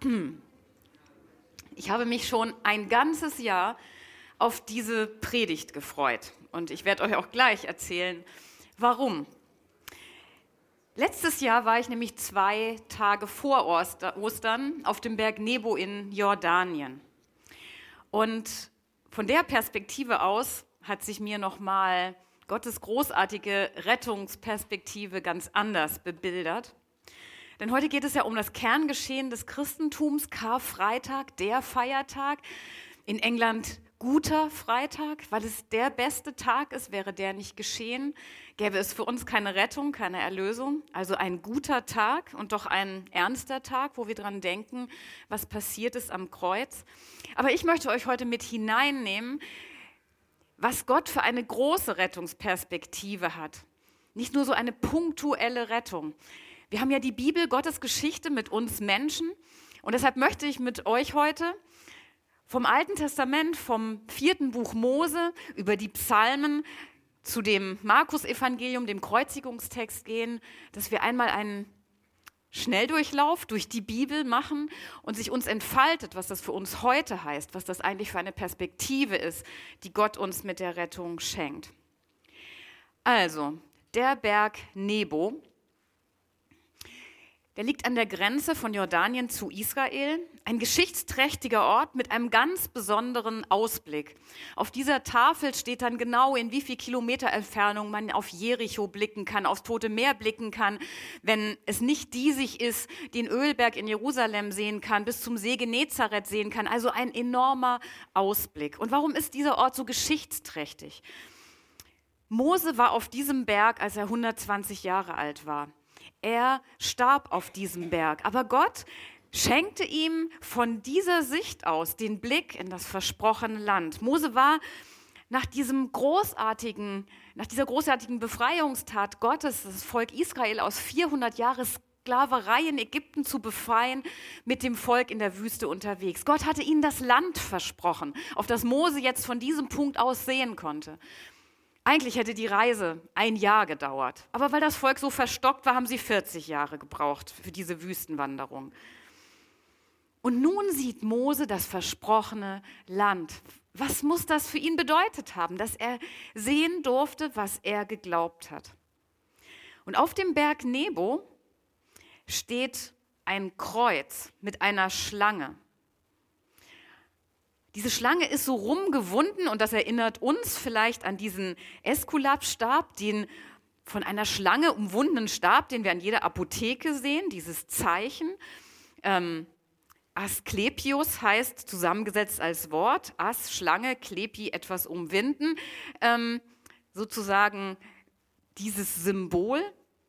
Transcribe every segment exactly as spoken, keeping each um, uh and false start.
Ich habe mich schon ein ganzes Jahr auf diese Predigt gefreut und ich werde euch auch gleich erzählen, warum. Letztes Jahr war ich nämlich zwei Tage vor Ostern auf dem Berg Nebo in Jordanien. Und von der Perspektive aus hat sich mir nochmal Gottes großartige Rettungsperspektive ganz anders bebildert. Denn heute geht es ja um das Kerngeschehen des Christentums, Karfreitag, der Feiertag. In England guter Freitag, weil es der beste Tag ist, wäre der nicht geschehen, gäbe es für uns keine Rettung, keine Erlösung. Also ein guter Tag und doch ein ernster Tag, wo wir dran denken, was passiert ist am Kreuz. Aber ich möchte euch heute mit hineinnehmen, was Gott für eine große Rettungsperspektive hat. Nicht nur so eine punktuelle Rettung. Wir haben ja die Bibel, Gottes Geschichte mit uns Menschen. Und deshalb möchte ich mit euch heute vom Alten Testament, vom vierten Buch Mose, über die Psalmen zu dem Markus-Evangelium, dem Kreuzigungstext gehen, dass wir einmal einen Schnelldurchlauf durch die Bibel machen und sich uns entfaltet, was das für uns heute heißt, was das eigentlich für eine Perspektive ist, die Gott uns mit der Rettung schenkt. Also, der Berg Nebo, der liegt an der Grenze von Jordanien zu Israel, ein geschichtsträchtiger Ort mit einem ganz besonderen Ausblick. Auf dieser Tafel steht dann genau, in wie viel Kilometer Entfernung man auf Jericho blicken kann, aufs Tote Meer blicken kann, wenn es nicht diesig ist, den Ölberg in Jerusalem sehen kann, bis zum See Genezareth sehen kann. Also ein enormer Ausblick. Und warum ist dieser Ort so geschichtsträchtig? Mose war auf diesem Berg, als er hundertzwanzig Jahre alt war. Er starb auf diesem Berg, aber Gott schenkte ihm von dieser Sicht aus den Blick in das versprochene Land. Mose war nach diesem großartigen, nach dieser großartigen Befreiungstat Gottes, das Volk Israel aus vierhundert Jahren Sklaverei in Ägypten zu befreien, mit dem Volk in der Wüste unterwegs. Gott hatte ihnen das Land versprochen, auf das Mose jetzt von diesem Punkt aus sehen konnte. Eigentlich hätte die Reise ein Jahr gedauert, aber weil das Volk so verstockt war, haben sie vierzig Jahre gebraucht für diese Wüstenwanderung. Und nun sieht Mose das versprochene Land. Was muss das für ihn bedeutet haben, dass er sehen durfte, was er geglaubt hat? Und auf dem Berg Nebo steht ein Kreuz mit einer Schlange. Diese Schlange ist so rumgewunden und das erinnert uns vielleicht an diesen Äskulapstab, den von einer Schlange umwundenen Stab, den wir an jeder Apotheke sehen, dieses Zeichen. Ähm, Asklepios heißt zusammengesetzt als Wort, As, Schlange, Klepi, etwas umwinden, ähm, sozusagen dieses Symbol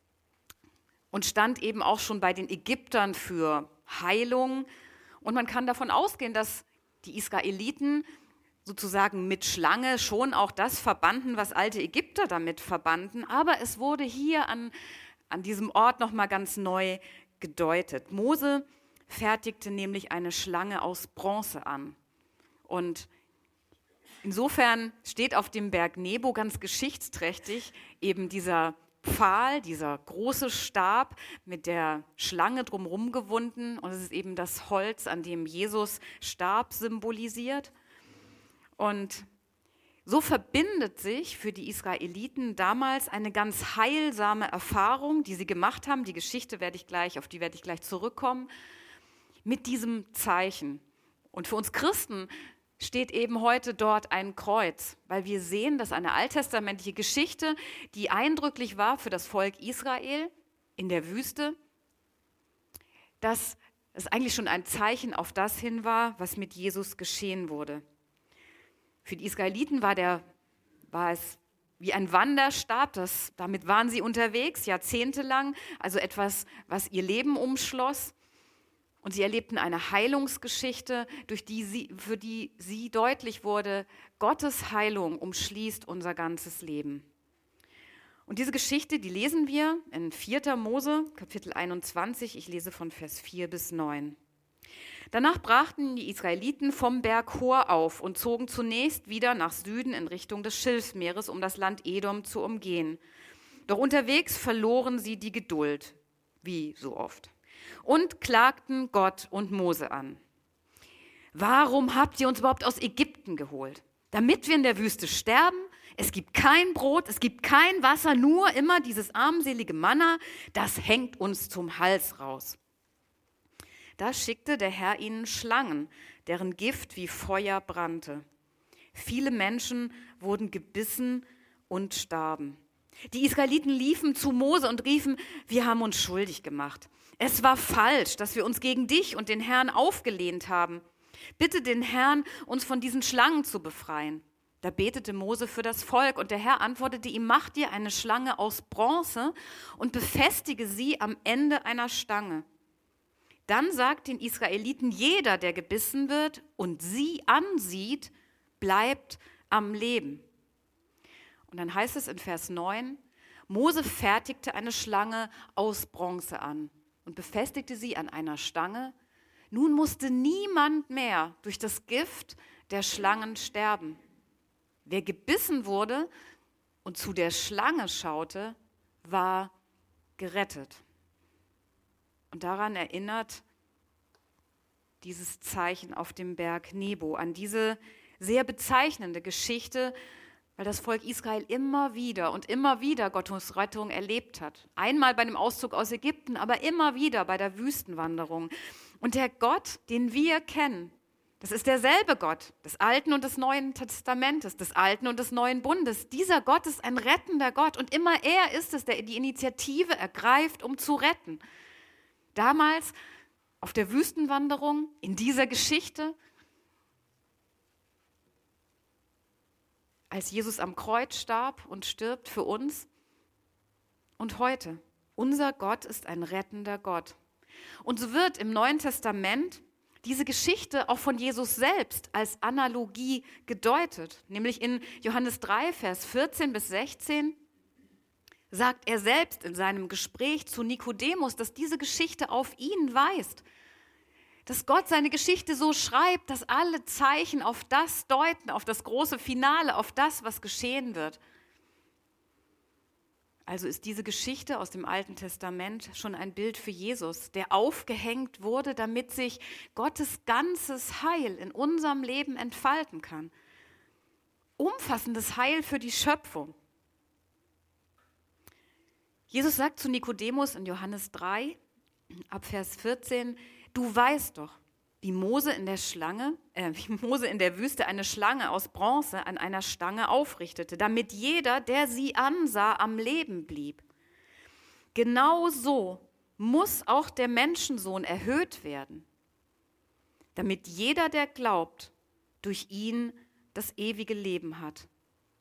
und stand eben auch schon bei den Ägyptern für Heilung. Und man kann davon ausgehen, dass die Israeliten sozusagen mit Schlange schon auch das verbanden, was alte Ägypter damit verbanden. Aber es wurde hier an, an diesem Ort nochmal ganz neu gedeutet. Mose fertigte nämlich eine Schlange aus Bronze an. Und insofern steht auf dem Berg Nebo ganz geschichtsträchtig eben dieser Pfahl, dieser große Stab mit der Schlange drumherum gewunden. Und es ist eben das Holz, an dem Jesus starb, symbolisiert. Und so verbindet sich für die Israeliten damals eine ganz heilsame Erfahrung, die sie gemacht haben. Die Geschichte werde ich gleich, auf die werde ich gleich zurückkommen, mit diesem Zeichen. Und für uns Christen steht eben heute dort ein Kreuz, weil wir sehen, dass eine alttestamentliche Geschichte, die eindrücklich war für das Volk Israel in der Wüste, dass es eigentlich schon ein Zeichen auf das hin war, was mit Jesus geschehen wurde. Für die Israeliten war, der, war es wie ein Wanderstab, das, damit waren sie unterwegs, jahrzehntelang, also etwas, was ihr Leben umschloss. Und sie erlebten eine Heilungsgeschichte, durch die sie, für die sie deutlich wurde, Gottes Heilung umschließt unser ganzes Leben. Und diese Geschichte, die lesen wir in vierter Mose, Kapitel einundzwanzig, ich lese von Vers vier bis neun. Danach brachten die Israeliten vom Berg Hor auf und zogen zunächst wieder nach Süden in Richtung des Schilfmeeres, um das Land Edom zu umgehen. Doch unterwegs verloren sie die Geduld, wie so oft. und klagten Gott und Mose an. Warum habt ihr uns überhaupt aus Ägypten geholt? Damit wir in der Wüste sterben? Es gibt kein Brot, es gibt kein Wasser, nur immer dieses armselige Manna, das hängt uns zum Hals raus. Da schickte der Herr ihnen Schlangen, deren Gift wie Feuer brannte. Viele Menschen wurden gebissen und starben. Die Israeliten liefen zu Mose und riefen, wir haben uns schuldig gemacht. Es war falsch, dass wir uns gegen dich und den Herrn aufgelehnt haben. Bitte den Herrn, uns von diesen Schlangen zu befreien. Da betete Mose für das Volk und der Herr antwortete ihm, mach dir eine Schlange aus Bronze und befestige sie am Ende einer Stange. Dann sagt den Israeliten, jeder, der gebissen wird und sie ansieht, bleibt am Leben. Und dann heißt es in Vers neun, Mose fertigte eine Schlange aus Bronze an und befestigte sie an einer Stange. Nun musste niemand mehr durch das Gift der Schlangen sterben. Wer gebissen wurde und zu der Schlange schaute, war gerettet. Und daran erinnert dieses Zeichen auf dem Berg Nebo, an diese sehr bezeichnende Geschichte, weil das Volk Israel immer wieder und immer wieder Gottes Rettung erlebt hat. Einmal bei dem Auszug aus Ägypten, aber immer wieder bei der Wüstenwanderung. Und der Gott, den wir kennen, das ist derselbe Gott des Alten und des Neuen Testamentes, des Alten und des Neuen Bundes. Dieser Gott ist ein rettender Gott und immer er ist es, der die Initiative ergreift, um zu retten. Damals auf der Wüstenwanderung, in dieser Geschichte, als Jesus am Kreuz starb und stirbt für uns. Und heute, unser Gott ist ein rettender Gott. Und so wird im Neuen Testament diese Geschichte auch von Jesus selbst als Analogie gedeutet. Nämlich in Johannes drei, Vers vierzehn bis sechzehn sagt er selbst in seinem Gespräch zu Nikodemus, dass diese Geschichte auf ihn weist. Dass Gott seine Geschichte so schreibt, dass alle Zeichen auf das deuten, auf das große Finale, auf das, was geschehen wird. Also ist diese Geschichte aus dem Alten Testament schon ein Bild für Jesus, der aufgehängt wurde, damit sich Gottes ganzes Heil in unserem Leben entfalten kann. Umfassendes Heil für die Schöpfung. Jesus sagt zu Nikodemus in Johannes drei, ab Vers vierzehn, du weißt doch, wie Mose in der Schlange, äh, wie Mose in der Wüste eine Schlange aus Bronze an einer Stange aufrichtete, damit jeder, der sie ansah, am Leben blieb. Genau so muss auch der Menschensohn erhöht werden, damit jeder, der glaubt, durch ihn das ewige Leben hat.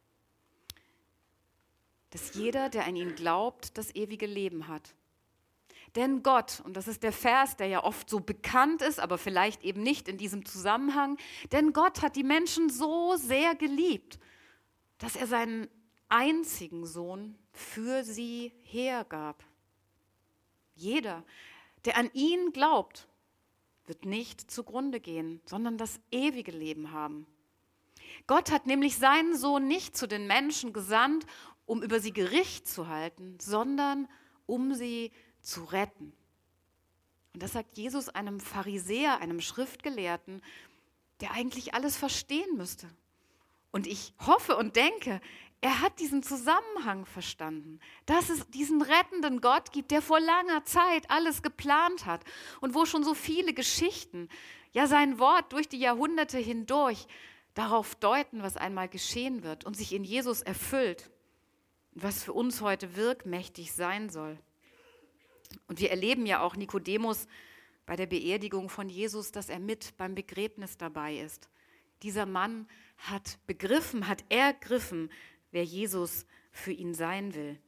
Dass jeder, der an ihn glaubt, das ewige Leben hat. Denn Gott, und das ist der Vers, der ja oft so bekannt ist, aber vielleicht eben nicht in diesem Zusammenhang, denn Gott hat die Menschen so sehr geliebt, dass er seinen einzigen Sohn für sie hergab. Jeder, der an ihn glaubt, wird nicht zugrunde gehen, sondern das ewige Leben haben. Gott hat nämlich seinen Sohn nicht zu den Menschen gesandt, um über sie Gericht zu halten, sondern um sie zu retten. Und das sagt Jesus einem Pharisäer, einem Schriftgelehrten, der eigentlich alles verstehen müsste. Und ich hoffe und denke, er hat diesen Zusammenhang verstanden, dass es diesen rettenden Gott gibt, der vor langer Zeit alles geplant hat und wo schon so viele Geschichten, ja sein Wort durch die Jahrhunderte hindurch darauf deuten, was einmal geschehen wird und sich in Jesus erfüllt, was für uns heute wirkmächtig sein soll. Und wir erleben ja auch Nikodemus bei der Beerdigung von Jesus, dass er mit beim Begräbnis dabei ist. Dieser Mann hat begriffen, hat ergriffen, wer Jesus für ihn sein will.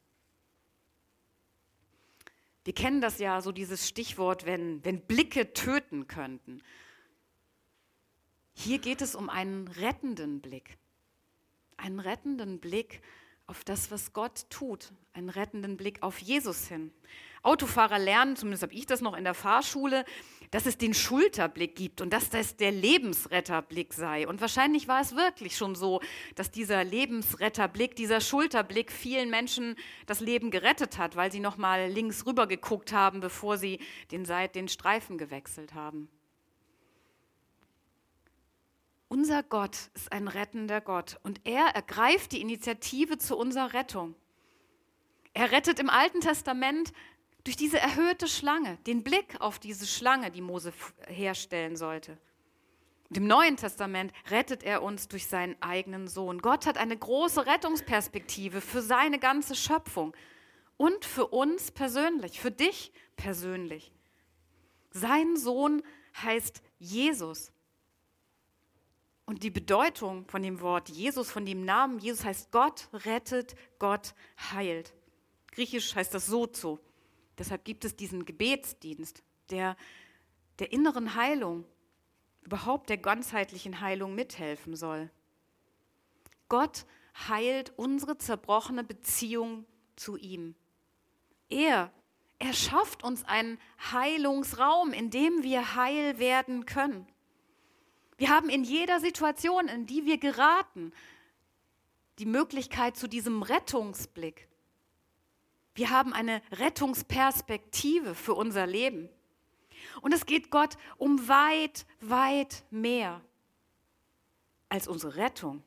Wir kennen das ja, so dieses Stichwort, wenn, wenn Blicke töten könnten. Hier geht es um einen rettenden Blick. Einen rettenden Blick auf das, was Gott tut. Einen rettenden Blick auf Jesus hin. Autofahrer lernen, zumindest habe ich das noch in der Fahrschule, dass es den Schulterblick gibt und dass das der Lebensretterblick sei. Und wahrscheinlich war es wirklich schon so, dass dieser Lebensretterblick, dieser Schulterblick vielen Menschen das Leben gerettet hat, weil sie noch mal links rüber geguckt haben, bevor sie den, Seit-, den Streifen gewechselt haben. Unser Gott ist ein rettender Gott und er ergreift die Initiative zu unserer Rettung. Er rettet im Alten Testament durch diese erhöhte Schlange, den Blick auf diese Schlange, die Mose herstellen sollte. Und im Neuen Testament rettet er uns durch seinen eigenen Sohn. Gott hat eine große Rettungsperspektive für seine ganze Schöpfung und für uns persönlich, für dich persönlich. Sein Sohn heißt Jesus. Und die Bedeutung von dem Wort Jesus, von dem Namen Jesus heißt Gott rettet, Gott heilt. Griechisch heißt das sozo. Deshalb gibt es diesen Gebetsdienst, der der inneren Heilung, überhaupt der ganzheitlichen Heilung mithelfen soll. Gott heilt unsere zerbrochene Beziehung zu ihm. Er, er schafft uns einen Heilungsraum, in dem wir heil werden können. Wir haben in jeder Situation, in die wir geraten, die Möglichkeit zu diesem Rettungsblick. Wir haben eine Rettungsperspektive für unser Leben. Und es geht Gott um weit, weit mehr als unsere Rettung.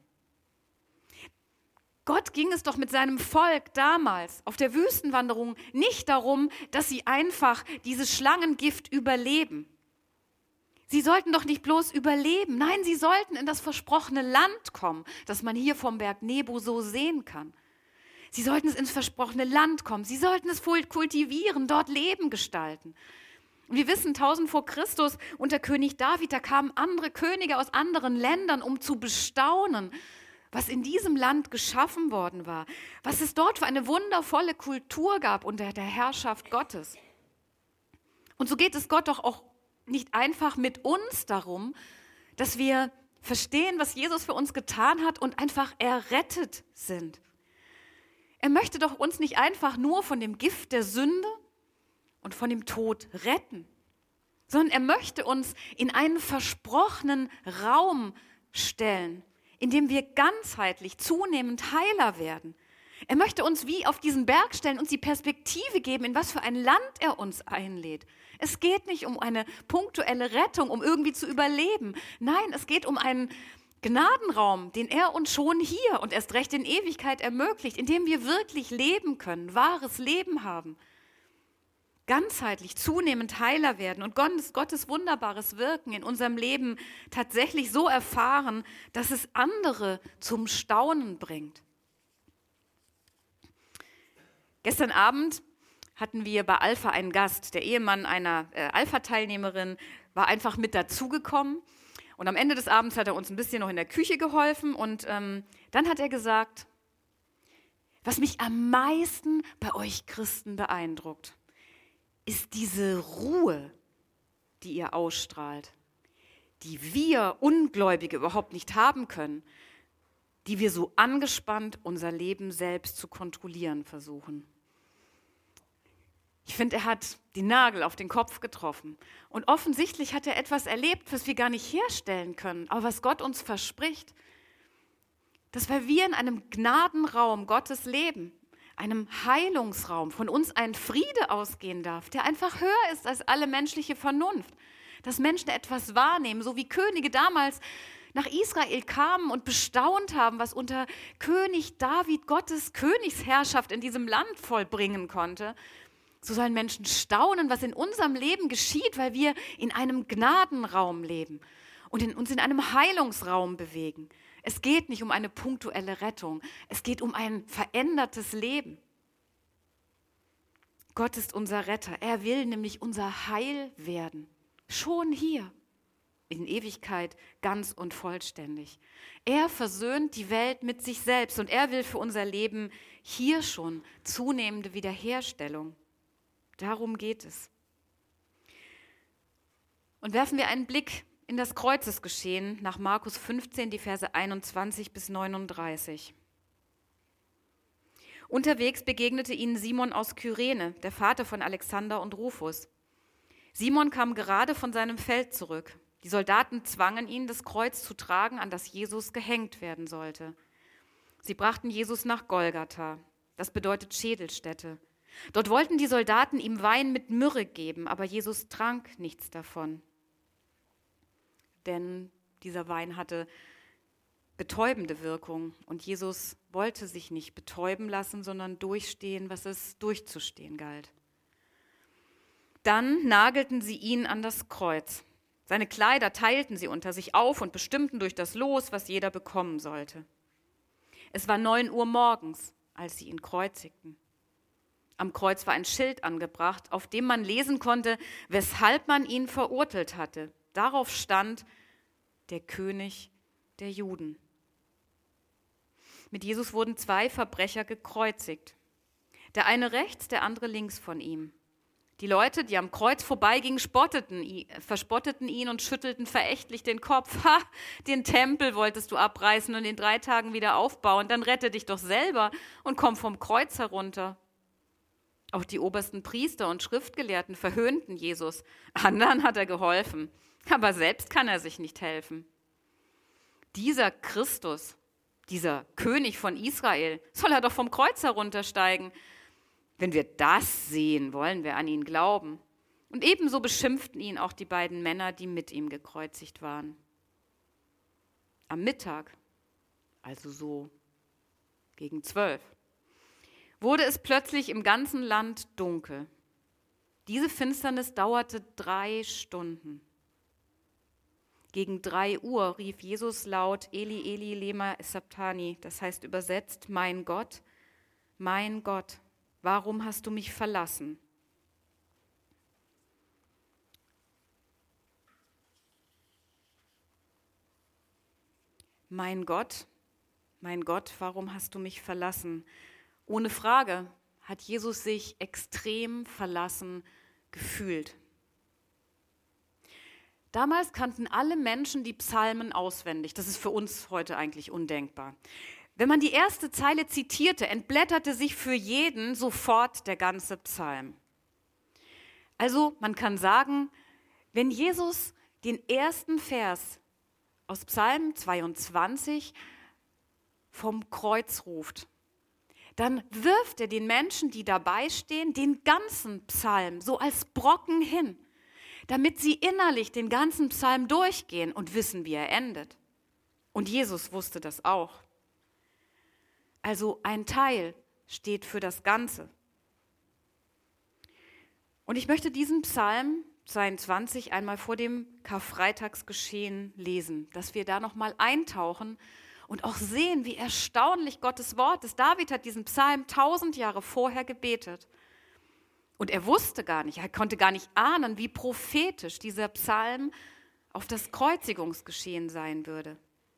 Gott ging es doch mit seinem Volk damals auf der Wüstenwanderung nicht darum, dass sie einfach dieses Schlangengift überleben. Sie sollten doch nicht bloß überleben, nein, sie sollten in das versprochene Land kommen, das man hier vom Berg Nebo so sehen kann. Sie sollten es ins versprochene Land kommen, sie sollten es kultivieren, dort Leben gestalten. Und wir wissen, tausend vor Christus unter König David, da kamen andere Könige aus anderen Ländern, um zu bestaunen, was in diesem Land geschaffen worden war, was es dort für eine wundervolle Kultur gab unter der Herrschaft Gottes. Und so geht es Gott doch auch nicht einfach mit uns darum, dass wir verstehen, was Jesus für uns getan hat und einfach errettet sind. Er möchte doch uns nicht einfach nur von dem Gift der Sünde und von dem Tod retten, sondern er möchte uns in einen versprochenen Raum stellen, in dem wir ganzheitlich zunehmend heiler werden. Er möchte uns wie auf diesen Berg stellen, uns die Perspektive geben, in was für ein Land er uns einlädt. Es geht nicht um eine punktuelle Rettung, um irgendwie zu überleben. Nein, es geht um einen Gnadenraum, den er uns schon hier und erst recht in Ewigkeit ermöglicht, in dem wir wirklich leben können, wahres Leben haben, ganzheitlich zunehmend heiler werden und Gottes, Gottes wunderbares Wirken in unserem Leben tatsächlich so erfahren, dass es andere zum Staunen bringt. Gestern Abend hatten wir bei Alpha einen Gast. Der Ehemann einer äh, Alpha-Teilnehmerin war einfach mit dazugekommen. Und am Ende des Abends hat er uns ein bisschen noch in der Küche geholfen. Und ähm, dann hat er gesagt, was mich am meisten bei euch Christen beeindruckt, ist diese Ruhe, die ihr ausstrahlt, die wir Ungläubige überhaupt nicht haben können, die wir so angespannt unser Leben selbst zu kontrollieren versuchen. Ich finde, er hat den Nagel auf den Kopf getroffen. Und offensichtlich hat er etwas erlebt, was wir gar nicht herstellen können, aber was Gott uns verspricht. Dass weil wir in einem Gnadenraum Gottes leben, einem Heilungsraum, von uns ein Friede ausgehen darf, der einfach höher ist als alle menschliche Vernunft. Dass Menschen etwas wahrnehmen, so wie Könige damals nach Israel kamen und bestaunt haben, was unter König David Gottes Königsherrschaft in diesem Land vollbringen konnte. So sollen Menschen staunen, was in unserem Leben geschieht, weil wir in einem Gnadenraum leben und in, uns in einem Heilungsraum bewegen. Es geht nicht um eine punktuelle Rettung, es geht um ein verändertes Leben. Gott ist unser Retter, er will nämlich unser Heil werden, schon hier, in Ewigkeit ganz und vollständig. Er versöhnt die Welt mit sich selbst und er will für unser Leben hier schon zunehmende Wiederherstellung. Darum geht es. Und werfen wir einen Blick in das Kreuzesgeschehen nach Markus fünfzehn, die Verse einundzwanzig bis neununddreißig. Unterwegs begegnete ihnen Simon aus Kyrene, der Vater von Alexander und Rufus. Simon kam gerade von seinem Feld zurück. Die Soldaten zwangen ihn, das Kreuz zu tragen, an das Jesus gehängt werden sollte. Sie brachten Jesus nach Golgatha. Das bedeutet Schädelstätte. Dort wollten die Soldaten ihm Wein mit Myrrhe geben, aber Jesus trank nichts davon. Denn dieser Wein hatte betäubende Wirkung und Jesus wollte sich nicht betäuben lassen, sondern durchstehen, was es durchzustehen galt. Dann nagelten sie ihn an das Kreuz. Seine Kleider teilten sie unter sich auf und bestimmten durch das Los, was jeder bekommen sollte. Es war neun Uhr morgens, als sie ihn kreuzigten. Am Kreuz war ein Schild angebracht, auf dem man lesen konnte, weshalb man ihn verurteilt hatte. Darauf stand: der König der Juden. Mit Jesus wurden zwei Verbrecher gekreuzigt. Der eine rechts, der andere links von ihm. Die Leute, die am Kreuz vorbeigingen, spotteten, verspotteten ihn und schüttelten verächtlich den Kopf. Ha, den Tempel wolltest du abreißen und in drei Tagen wieder aufbauen. Dann rette dich doch selber und komm vom Kreuz herunter. Auch die obersten Priester und Schriftgelehrten verhöhnten Jesus. Anderen hat er geholfen, aber selbst kann er sich nicht helfen. Dieser Christus, dieser König von Israel, soll er doch vom Kreuz heruntersteigen. Wenn wir das sehen, wollen wir an ihn glauben. Und ebenso beschimpften ihn auch die beiden Männer, die mit ihm gekreuzigt waren. Am Mittag, also so gegen zwölf, wurde es plötzlich im ganzen Land dunkel. Diese Finsternis dauerte drei Stunden. Gegen drei Uhr rief Jesus laut: Eli, Eli, lema sabachthani, das heißt übersetzt: Mein Gott, mein Gott, warum hast du mich verlassen? Mein Gott, mein Gott, warum hast du mich verlassen? Ohne Frage hat Jesus sich extrem verlassen gefühlt. Damals kannten alle Menschen die Psalmen auswendig. Das ist für uns heute eigentlich undenkbar. Wenn man die erste Zeile zitierte, entblätterte sich für jeden sofort der ganze Psalm. Also man kann sagen, wenn Jesus den ersten Vers aus Psalm zweiundzwanzig vom Kreuz ruft, dann wirft er den Menschen, die dabei stehen, den ganzen Psalm so als Brocken hin, damit sie innerlich den ganzen Psalm durchgehen und wissen, wie er endet. Und Jesus wusste das auch. Also ein Teil steht für das Ganze. Und ich möchte diesen Psalm zweiundzwanzig einmal vor dem Karfreitagsgeschehen lesen, dass wir da nochmal eintauchen und auch sehen, wie erstaunlich Gottes Wort ist. David hat diesen Psalm tausend Jahre vorher gebetet. Und er wusste gar nicht, er konnte gar nicht ahnen, wie prophetisch dieser Psalm auf das Kreuzigungsgeschehen sein würde.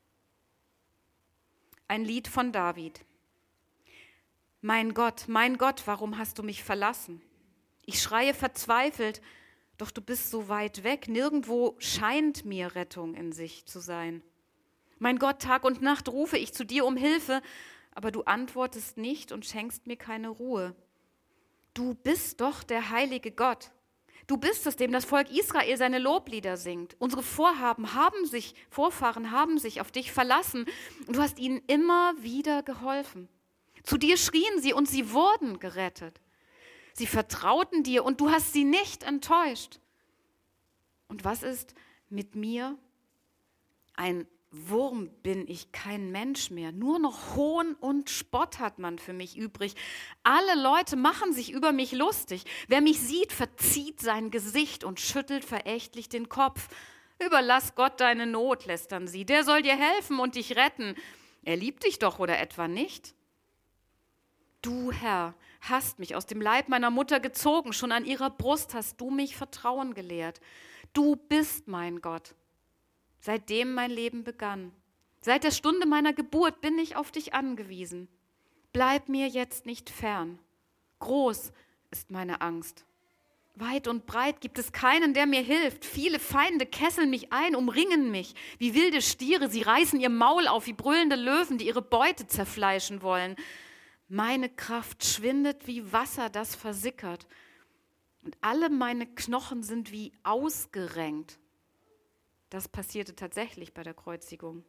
Ein Lied von David. Mein Gott, mein Gott, warum hast du mich verlassen? Ich schreie verzweifelt, doch du bist so weit weg. Nirgendwo scheint mir Rettung in Sicht zu sein. Mein Gott, Tag und Nacht rufe ich zu dir um Hilfe, aber du antwortest nicht und schenkst mir keine Ruhe. Du bist doch der heilige Gott. Du bist es, dem das Volk Israel seine Loblieder singt. Unsere Vorhaben haben sich, Vorfahren haben sich auf dich verlassen und du hast ihnen immer wieder geholfen. Zu dir schrien sie und sie wurden gerettet. Sie vertrauten dir und du hast sie nicht enttäuscht. Und was ist mit mir? Ein Wurm bin ich, kein Mensch mehr. Nur noch Hohn und Spott hat man für mich übrig. Alle Leute machen sich über mich lustig. Wer mich sieht, verzieht sein Gesicht und schüttelt verächtlich den Kopf. Überlass Gott deine Not, lästern sie. Der soll dir helfen und dich retten. Er liebt dich doch oder etwa nicht? Du, Herr, hast mich aus dem Leib meiner Mutter gezogen. Schon an ihrer Brust hast du mich Vertrauen gelehrt. Du bist mein Gott. Seitdem mein Leben begann, seit der Stunde meiner Geburt bin ich auf dich angewiesen. Bleib mir jetzt nicht fern. Groß ist meine Angst. Weit und breit gibt es keinen, der mir hilft. Viele Feinde kesseln mich ein, umringen mich. Wie wilde Stiere, sie reißen ihr Maul auf, wie brüllende Löwen, die ihre Beute zerfleischen wollen. Meine Kraft schwindet wie Wasser, das versickert. Und alle meine Knochen sind wie ausgerenkt. Das passierte tatsächlich bei der Kreuzigung.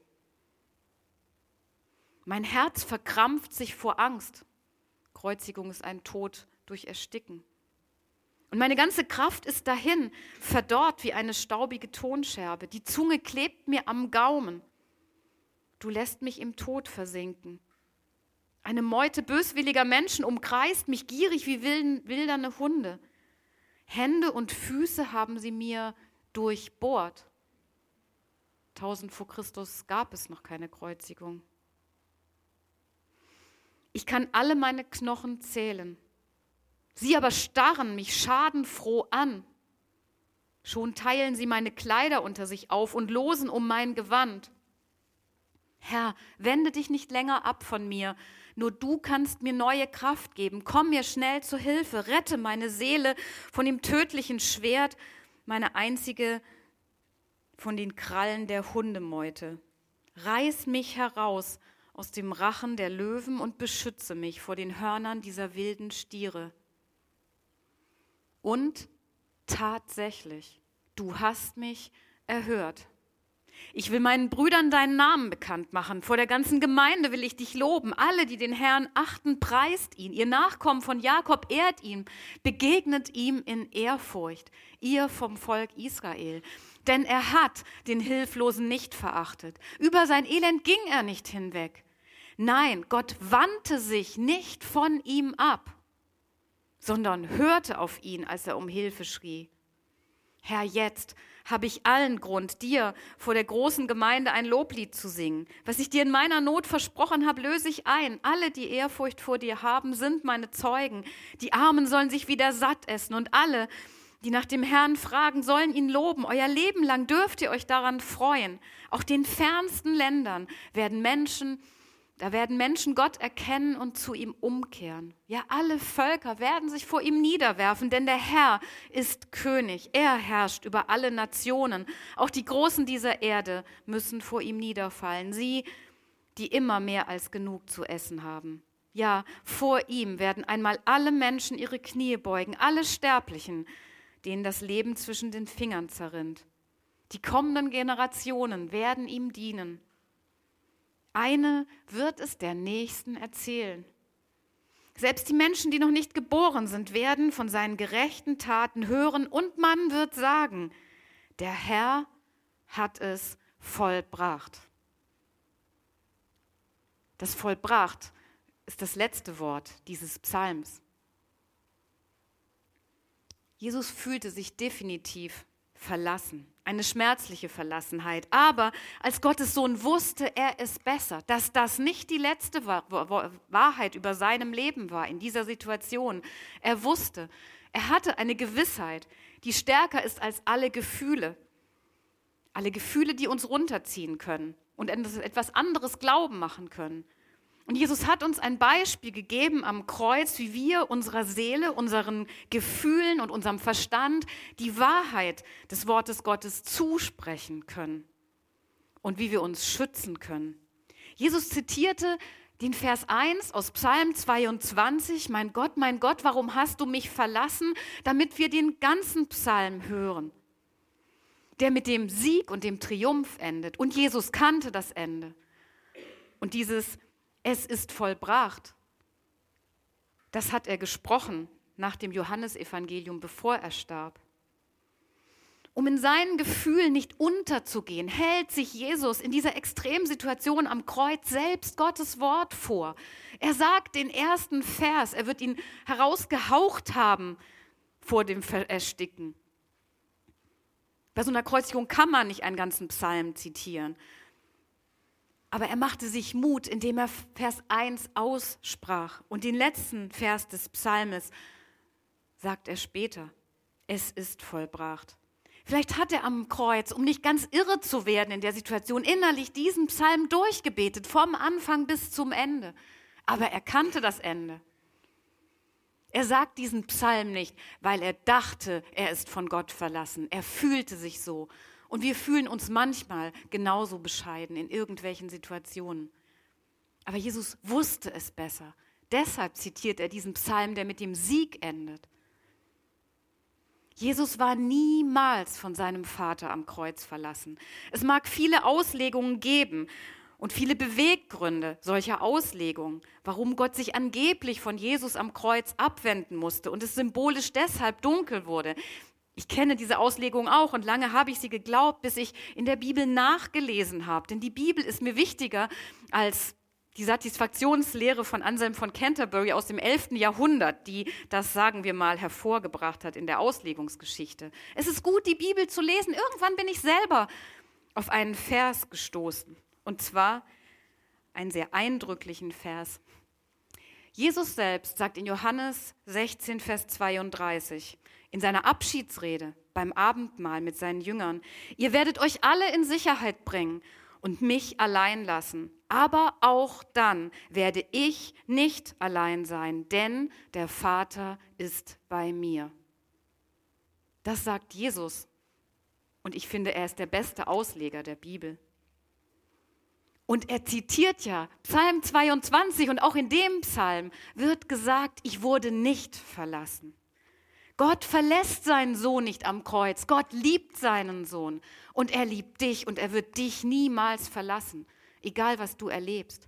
Mein Herz verkrampft sich vor Angst. Kreuzigung ist ein Tod durch Ersticken. Und meine ganze Kraft ist dahin, verdorrt wie eine staubige Tonscherbe. Die Zunge klebt mir am Gaumen. Du lässt mich im Tod versinken. Eine Meute böswilliger Menschen umkreist mich gierig wie wilden, wildernde Hunde. Hände und Füße haben sie mir durchbohrt. Tausend vor Christus gab es noch keine Kreuzigung. Ich kann alle meine Knochen zählen. Sie aber starren mich schadenfroh an. Schon teilen sie meine Kleider unter sich auf und losen um mein Gewand. Herr, wende dich nicht länger ab von mir, nur du kannst mir neue Kraft geben. Komm mir schnell zu Hilfe, rette meine Seele von dem tödlichen Schwert, meine einzige von den Krallen der Hundemeute. Reiß mich heraus aus dem Rachen der Löwen und beschütze mich vor den Hörnern dieser wilden Stiere. Und tatsächlich, du hast mich erhört. Ich will meinen Brüdern deinen Namen bekannt machen. Vor der ganzen Gemeinde will ich dich loben. Alle, die den Herrn achten, preist ihn. Ihr Nachkommen von Jakob ehrt ihn. Begegnet ihm in Ehrfurcht, ihr vom Volk Israel. Denn er hat den Hilflosen nicht verachtet. Über sein Elend ging er nicht hinweg. Nein, Gott wandte sich nicht von ihm ab, sondern hörte auf ihn, als er um Hilfe schrie. Herr, jetzt habe ich allen Grund, dir vor der großen Gemeinde ein Loblied zu singen. Was ich dir in meiner Not versprochen habe, löse ich ein. Alle, die Ehrfurcht vor dir haben, sind meine Zeugen. Die Armen sollen sich wieder satt essen und alle, die nach dem Herrn fragen, sollen ihn loben. Euer Leben lang dürft ihr euch daran freuen. Auch den fernsten Ländern werden Menschen Da werden Menschen Gott erkennen und zu ihm umkehren. Ja, alle Völker werden sich vor ihm niederwerfen, denn der Herr ist König. Er herrscht über alle Nationen. Auch die Großen dieser Erde müssen vor ihm niederfallen. Sie, die immer mehr als genug zu essen haben. Ja, vor ihm werden einmal alle Menschen ihre Knie beugen, alle Sterblichen, denen das Leben zwischen den Fingern zerrinnt. Die kommenden Generationen werden ihm dienen. Eine wird es der Nächsten erzählen. Selbst die Menschen, die noch nicht geboren sind, werden von seinen gerechten Taten hören und man wird sagen, der Herr hat es vollbracht. Das vollbracht ist das letzte Wort dieses Psalms. Jesus fühlte sich definitiv verlassen. Eine schmerzliche Verlassenheit. Aber als Gottes Sohn wusste er es besser, dass das nicht die letzte Wahrheit über seinem Leben war in dieser Situation. Er wusste, er hatte eine Gewissheit, die stärker ist als alle Gefühle. Alle Gefühle, die uns runterziehen können und etwas anderes glauben machen können. Und Jesus hat uns ein Beispiel gegeben am Kreuz, wie wir unserer Seele, unseren Gefühlen und unserem Verstand die Wahrheit des Wortes Gottes zusprechen können und wie wir uns schützen können. Jesus zitierte den Vers eins aus Psalm zweiundzwanzig, mein Gott, mein Gott, warum hast du mich verlassen, damit wir den ganzen Psalm hören, der mit dem Sieg und dem Triumph endet. Und Jesus kannte das Ende. Und dieses Es ist vollbracht. Das hat er gesprochen nach dem Johannesevangelium, bevor er starb. Um in seinen Gefühlen nicht unterzugehen, hält sich Jesus in dieser Extremsituation am Kreuz selbst Gottes Wort vor. Er sagt den ersten Vers, er wird ihn herausgehaucht haben vor dem Ersticken. Bei so einer Kreuzigung kann man nicht einen ganzen Psalm zitieren. Aber er machte sich Mut, indem er Vers eins aussprach. Und den letzten Vers des Psalmes sagt er später, es ist vollbracht. Vielleicht hat er am Kreuz, um nicht ganz irre zu werden in der Situation, innerlich diesen Psalm durchgebetet, vom Anfang bis zum Ende. Aber er kannte das Ende. Er sagt diesen Psalm nicht, weil er dachte, er ist von Gott verlassen. Er fühlte sich so. Und wir fühlen uns manchmal genauso bescheiden in irgendwelchen Situationen. Aber Jesus wusste es besser. Deshalb zitiert er diesen Psalm, der mit dem Sieg endet. Jesus war niemals von seinem Vater am Kreuz verlassen. Es mag viele Auslegungen geben und viele Beweggründe solcher Auslegungen, warum Gott sich angeblich von Jesus am Kreuz abwenden musste und es symbolisch deshalb dunkel wurde. Ich kenne diese Auslegung auch und lange habe ich sie geglaubt, bis ich in der Bibel nachgelesen habe. Denn die Bibel ist mir wichtiger als die Satisfaktionslehre von Anselm von Canterbury aus dem elften Jahrhundert, die das, sagen wir mal, hervorgebracht hat in der Auslegungsgeschichte. Es ist gut, die Bibel zu lesen. Irgendwann bin ich selber auf einen Vers gestoßen. Und zwar einen sehr eindrücklichen Vers. Jesus selbst sagt in Johannes sechzehn, Vers zweiunddreißig, in seiner Abschiedsrede beim Abendmahl mit seinen Jüngern: Ihr werdet euch alle in Sicherheit bringen und mich allein lassen. Aber auch dann werde ich nicht allein sein, denn der Vater ist bei mir. Das sagt Jesus. Und ich finde, er ist der beste Ausleger der Bibel. Und er zitiert ja Psalm zweiundzwanzig und auch in dem Psalm wird gesagt, ich wurde nicht verlassen. Gott verlässt seinen Sohn nicht am Kreuz. Gott liebt seinen Sohn und er liebt dich und er wird dich niemals verlassen, egal was du erlebst.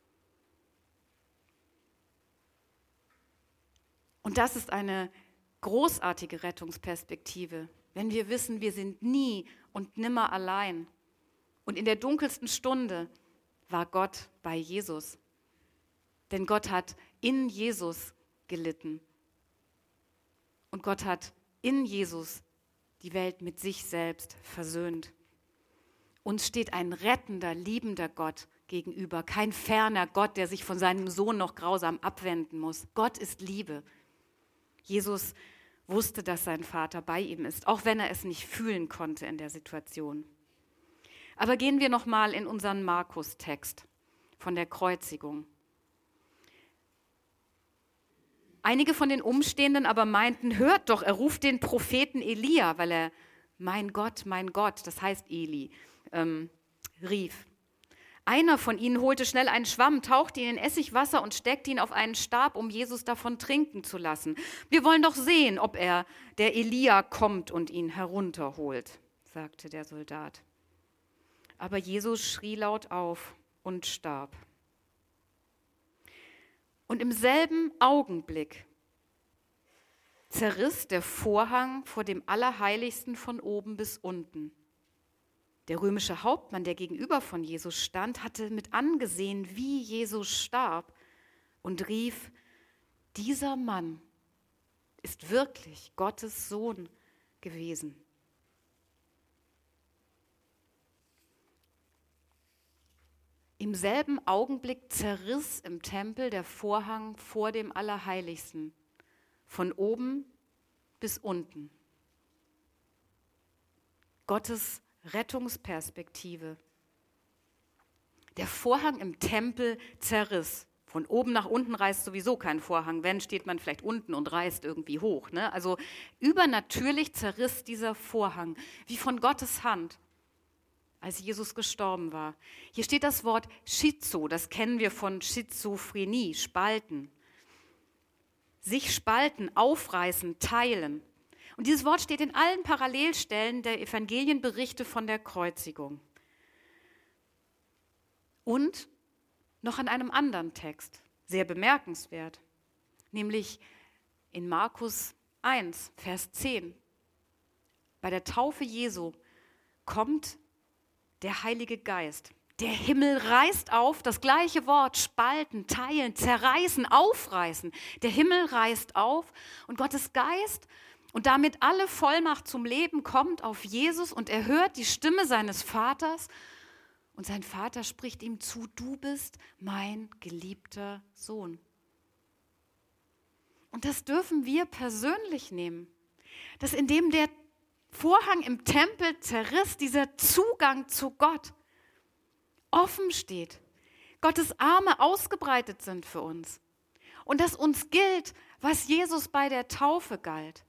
Und das ist eine großartige Rettungsperspektive, wenn wir wissen, wir sind nie und nimmer allein. Und in der dunkelsten Stunde war Gott bei Jesus. Denn Gott hat in Jesus gelitten. Und Gott hat in Jesus die Welt mit sich selbst versöhnt. Uns steht ein rettender, liebender Gott gegenüber. Kein ferner Gott, der sich von seinem Sohn noch grausam abwenden muss. Gott ist Liebe. Jesus wusste, dass sein Vater bei ihm ist, auch wenn er es nicht fühlen konnte in der Situation. Aber gehen wir nochmal in unseren Markus-Text von der Kreuzigung. Einige von den Umstehenden aber meinten, hört doch, er ruft den Propheten Elia, weil er, mein Gott, mein Gott, das heißt Eli, ähm, rief. Einer von ihnen holte schnell einen Schwamm, tauchte ihn in Essigwasser und steckte ihn auf einen Stab, um Jesus davon trinken zu lassen. Wir wollen doch sehen, ob er, der Elia, kommt und ihn herunterholt, sagte der Soldat. Aber Jesus schrie laut auf und starb. Und im selben Augenblick zerriss der Vorhang vor dem Allerheiligsten von oben bis unten. Der römische Hauptmann, der gegenüber von Jesus stand, hatte mit angesehen, wie Jesus starb und rief, dieser Mann ist wirklich Gottes Sohn gewesen. Im selben Augenblick zerriss im Tempel der Vorhang vor dem Allerheiligsten, von oben bis unten. Gottes Rettungsperspektive. Der Vorhang im Tempel zerriss. Von oben nach unten reißt sowieso kein Vorhang. Wenn, steht man vielleicht unten und reißt irgendwie hoch. Ne? Also übernatürlich zerriss dieser Vorhang, wie von Gottes Hand, als Jesus gestorben war. Hier steht das Wort Schizo, das kennen wir von Schizophrenie, spalten. Sich spalten, aufreißen, teilen. Und dieses Wort steht in allen Parallelstellen der Evangelienberichte von der Kreuzigung. Und noch an einem anderen Text, sehr bemerkenswert, nämlich in Markus eins, Vers zehn. Bei der Taufe Jesu kommt der Heilige Geist. Der Himmel reißt auf, das gleiche Wort, spalten, teilen, zerreißen, aufreißen. Der Himmel reißt auf und Gottes Geist und damit alle Vollmacht zum Leben kommt auf Jesus und er hört die Stimme seines Vaters und sein Vater spricht ihm zu, du bist mein geliebter Sohn. Und das dürfen wir persönlich nehmen, dass indem der Vorhang im Tempel zerriss, dieser Zugang zu Gott offen steht, Gottes Arme ausgebreitet sind für uns und dass uns gilt, was Jesus bei der Taufe galt.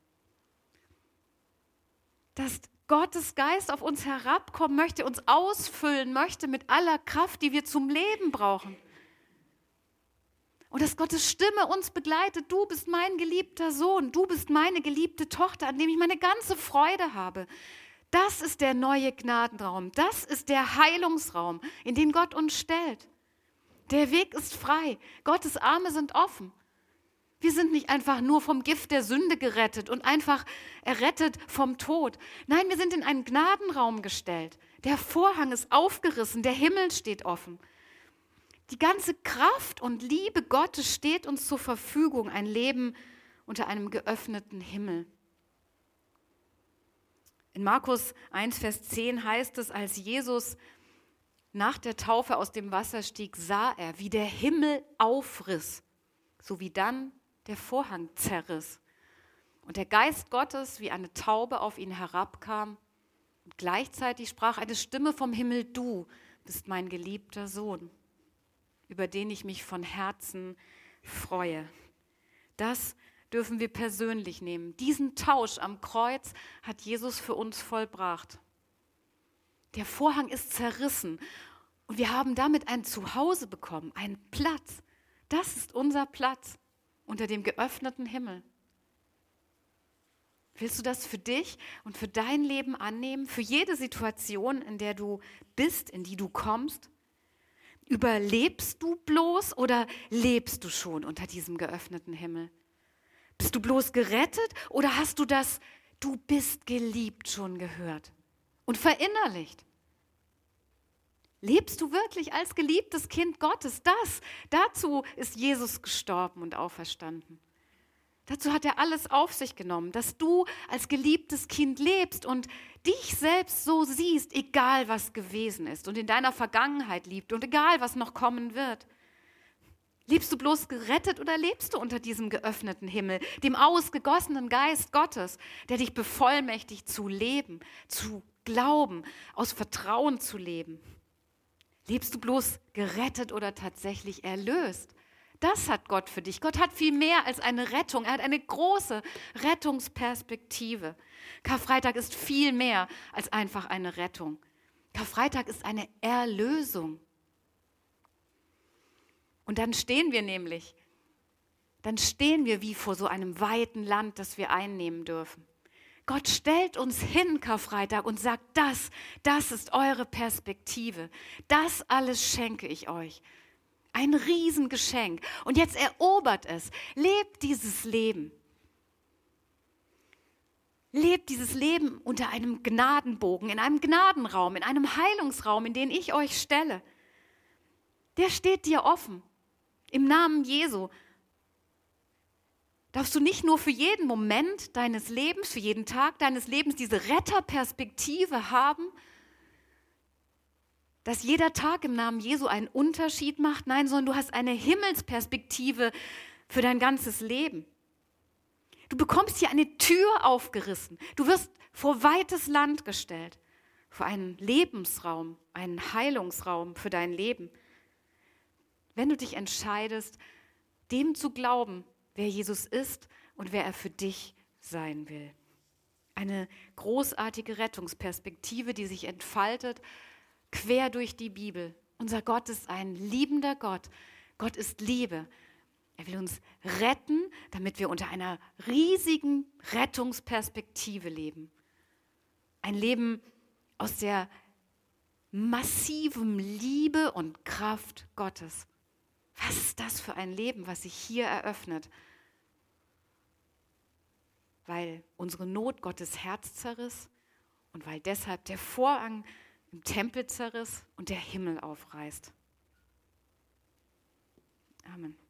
Dass Gottes Geist auf uns herabkommen möchte, uns ausfüllen möchte mit aller Kraft, die wir zum Leben brauchen. Und dass Gottes Stimme uns begleitet. Du bist mein geliebter Sohn, du bist meine geliebte Tochter, an dem ich meine ganze Freude habe. Das ist der neue Gnadenraum. Das ist der Heilungsraum, in den Gott uns stellt. Der Weg ist frei. Gottes Arme sind offen. Wir sind nicht einfach nur vom Gift der Sünde gerettet und einfach errettet vom Tod. Nein, wir sind in einen Gnadenraum gestellt. Der Vorhang ist aufgerissen, der Himmel steht offen. Die ganze Kraft und Liebe Gottes steht uns zur Verfügung, ein Leben unter einem geöffneten Himmel. In Markus eins, Vers zehn heißt es, als Jesus nach der Taufe aus dem Wasser stieg, sah er, wie der Himmel aufriss, sowie dann der Vorhang zerriss. Und der Geist Gottes wie eine Taube auf ihn herabkam. Und gleichzeitig sprach eine Stimme vom Himmel, du bist mein geliebter Sohn, über den ich mich von Herzen freue. Das dürfen wir persönlich nehmen. Diesen Tausch am Kreuz hat Jesus für uns vollbracht. Der Vorhang ist zerrissen und wir haben damit ein Zuhause bekommen, einen Platz. Das ist unser Platz unter dem geöffneten Himmel. Willst du das für dich und für dein Leben annehmen, für jede Situation, in der du bist, in die du kommst? Überlebst du bloß oder lebst du schon unter diesem geöffneten Himmel? Bist du bloß gerettet oder hast du das "Du bist geliebt" schon gehört und verinnerlicht? Lebst du wirklich als geliebtes Kind Gottes? Das, dazu ist Jesus gestorben und auferstanden. Dazu hat er alles auf sich genommen, dass du als geliebtes Kind lebst und dich selbst so siehst, egal was gewesen ist und in deiner Vergangenheit liebt und egal was noch kommen wird. Lebst du bloß gerettet oder lebst du unter diesem geöffneten Himmel, dem ausgegossenen Geist Gottes, der dich bevollmächtigt zu leben, zu glauben, aus Vertrauen zu leben? Lebst du bloß gerettet oder tatsächlich erlöst? Das hat Gott für dich. Gott hat viel mehr als eine Rettung. Er hat eine große Rettungsperspektive. Karfreitag ist viel mehr als einfach eine Rettung. Karfreitag ist eine Erlösung. Und dann stehen wir nämlich, dann stehen wir wie vor so einem weiten Land, das wir einnehmen dürfen. Gott stellt uns hin, Karfreitag, und sagt, das, das ist eure Perspektive. Das alles schenke ich euch. Ein Riesengeschenk. Und jetzt erobert es. Lebt dieses Leben. Lebt dieses Leben unter einem Gnadenbogen, in einem Gnadenraum, in einem Heilungsraum, in den ich euch stelle. Der steht dir offen. Im Namen Jesu darfst du nicht nur für jeden Moment deines Lebens, für jeden Tag deines Lebens diese Retterperspektive haben, dass jeder Tag im Namen Jesu einen Unterschied macht. Nein, sondern du hast eine Himmelsperspektive für dein ganzes Leben. Du bekommst hier eine Tür aufgerissen. Du wirst vor weites Land gestellt, vor einen Lebensraum, einen Heilungsraum für dein Leben. Wenn du dich entscheidest, dem zu glauben, wer Jesus ist und wer er für dich sein will. Eine großartige Rettungsperspektive, die sich entfaltet, quer durch die Bibel. Unser Gott ist ein liebender Gott. Gott ist Liebe. Er will uns retten, damit wir unter einer riesigen Rettungsperspektive leben. Ein Leben aus der massiven Liebe und Kraft Gottes. Was ist das für ein Leben, was sich hier eröffnet? Weil unsere Not Gottes Herz zerriss und weil deshalb der Vorhang im Tempel zerriss und der Himmel aufreißt. Amen.